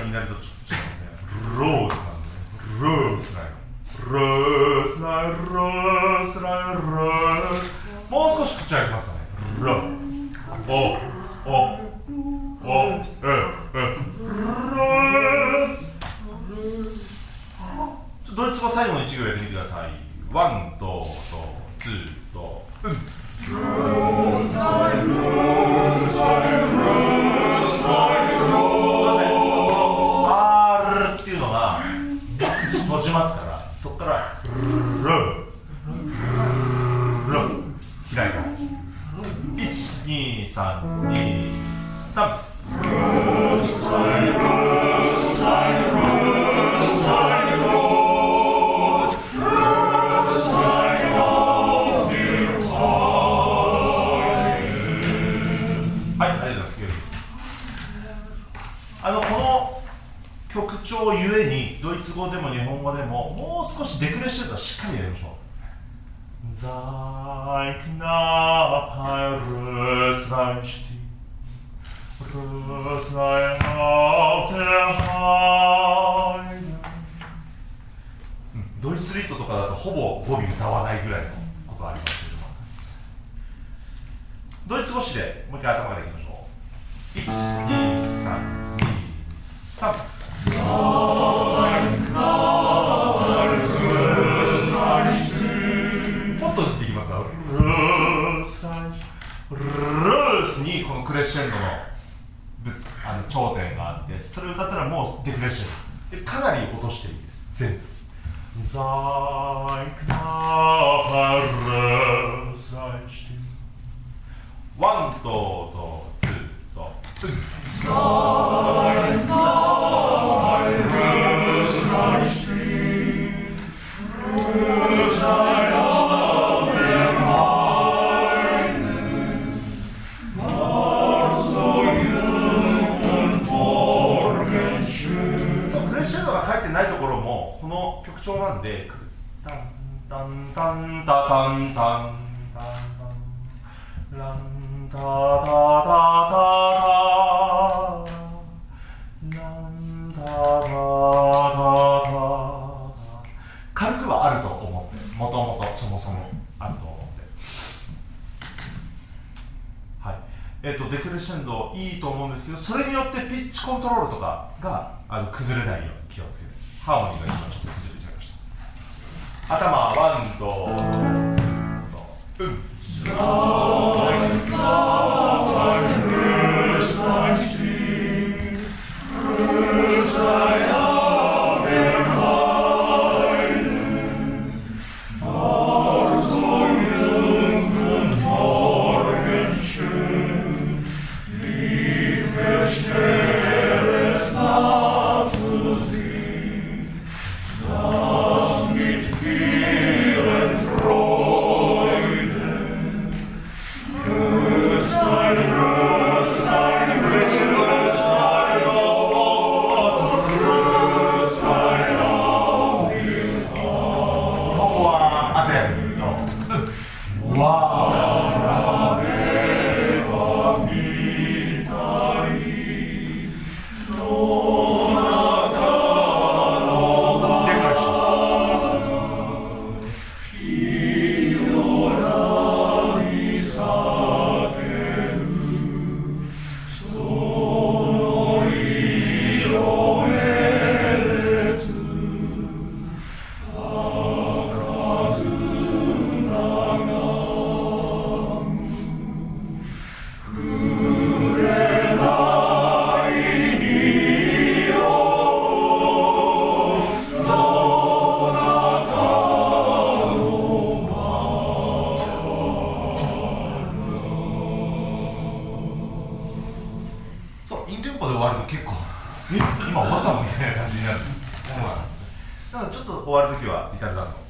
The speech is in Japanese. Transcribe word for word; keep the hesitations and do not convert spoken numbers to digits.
になるとちょっと違いますね。ロースなんでね。ロースライロースライロースライロース。もう少し口開きますかね。ローおおおえええロードイツ語最後のいち行やってみてください。ワンととツーとうん。ロースライロースライロースライロース。R っていうのが口閉じますから、そこからローロー開いた。いち、に、さん、に、さん。ロースライロースライロースライロー。あのこの曲調ゆえにドイツ語でも日本語でももう少しデクレッシェンドしっかりやりましょう。Sein Knappheit Röslein stieg, Röslein auf der Heide。ドイツリットとかだとほぼ語尾歌わないぐらいのことがありますけども、ドイツ語詞でもう一回頭からいきましょう。いち、に、さん、に、さん。もっと打っていきますか。ルースにこのクレッシェンドのあの頂点があって、それを歌ったらもうデクレッシェンドでかなり落としていいです。全部。Sein Knappheit Röslein stieg。ワンととツーとツー。Sein Knappheit Röslein stieg, Röslein auf der Heide, war so jung und morgenschön。そう、クレッシェンドが書いてないところもこの曲調なんで、タンタンタンタタンタンタンタンランタタタタタなんタタタタ軽くはあると思って、もともとそもそもあると思って、はい、えっとデクレッシェンドいいと思うんですけど、それによってピッチコントロールとかがあの崩れないように気をつけて、ハーモニーが今ちょっと崩れちゃいました。頭ワンとツーとうん。Sein Knappheit Röslein stieg, Röslein auf der Heide, war so jung und morgenschön, lief es schnell es nah zu sehen, saß mit vielen Freuden. Röslein, Röslein, Röslein auf, Röslein auf ihr Haupt. Aveva vitari, dona calora, Iorani saceru, sono io meletu, akazunagamu, kurenai ni io, dona calora.そう、インテンポで終わると結構え今終わったのみたいな感じになるものなんですね。だからちょっと終わるときはリタルダント